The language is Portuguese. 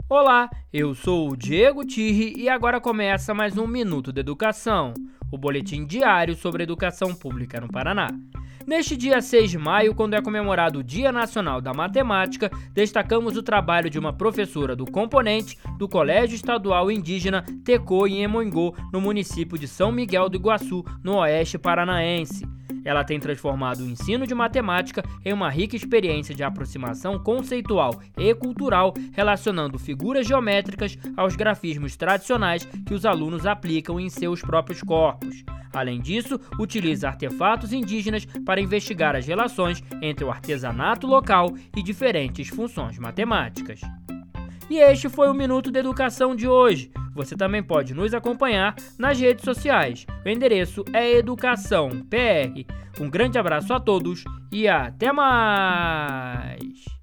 Olá, eu sou o Diego Tirri e agora começa mais um Minuto da Educação, o boletim diário sobre educação pública no Paraná. Neste dia 6 de maio, quando é comemorado o Dia Nacional da Matemática, destacamos o trabalho de uma professora do componente do Colégio Estadual Indígena Tecô em Emongô, no município de São Miguel do Iguaçu, no oeste paranaense. Ela tem transformado o ensino de matemática em uma rica experiência de aproximação conceitual e cultural, relacionando figuras geométricas aos grafismos tradicionais que os alunos aplicam em seus próprios corpos. Além disso, utiliza artefatos indígenas para investigar as relações entre o artesanato local e diferentes funções matemáticas. E este foi o Minuto da Educação de hoje. Você também pode nos acompanhar nas redes sociais. O endereço é Educação PR. Um grande abraço a todos e até mais!